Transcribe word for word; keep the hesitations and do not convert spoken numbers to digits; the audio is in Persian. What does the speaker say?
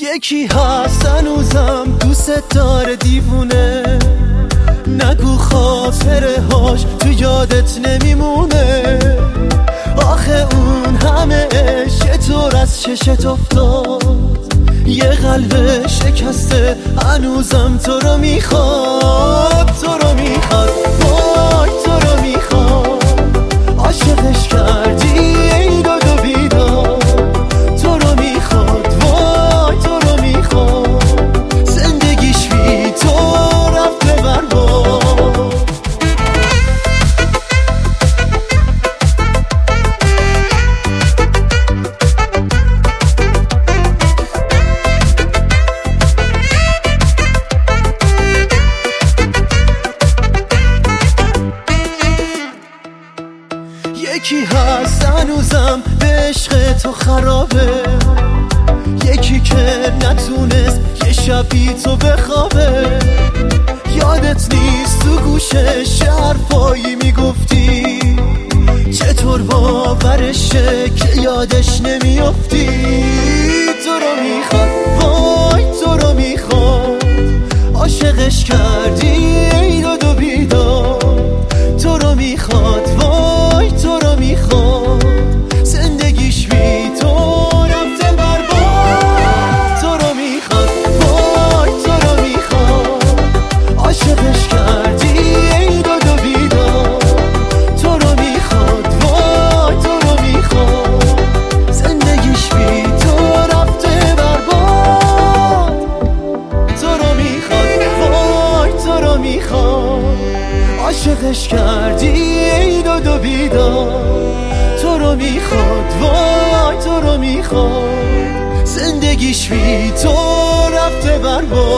یکی هست هنوزم دوست داره دیوونه، نگو خاطره هاش تو یادت نمیمونه. آخه اون همه عشق طور از چشت افتاد، یه قلب شکسته هنوزم تو رو میخواد، تو رو میخواد، وای تو رو میخواد. عاشقش کردی ای داد و بیداد، تو رو میخواد، وای تو رو میخواد. زندگیش بی تو رفته برباد. یکی هست هنوزم به عشق تو خرابه، یکی که نتونست یه شبی تو بخوابه. یادت نیست تو گوشش حرفایی میگفتی، چطور باورشه که یادش نمیافتی. تو رو میخواد، وای تو رو میخواد. عاشقش کردی ای داد و بیداد، تو رو میخواد، وای تو رو میخواد. زندگیش بی تو رفته برباد. تو رو میخواد، وای تو رو میخواد. عاشقش کردی ای داد و بیداد، تو رو میخواد، وای تو رو میخواد. زندگیش بی تو رفته برباد. تو رو میخواد، وای تو رو میخواد. عاشقش کردی ای داد و بیداد، تو رو میخواد، وای تو رو میخواد. زندگیش بی تو رفته برباد.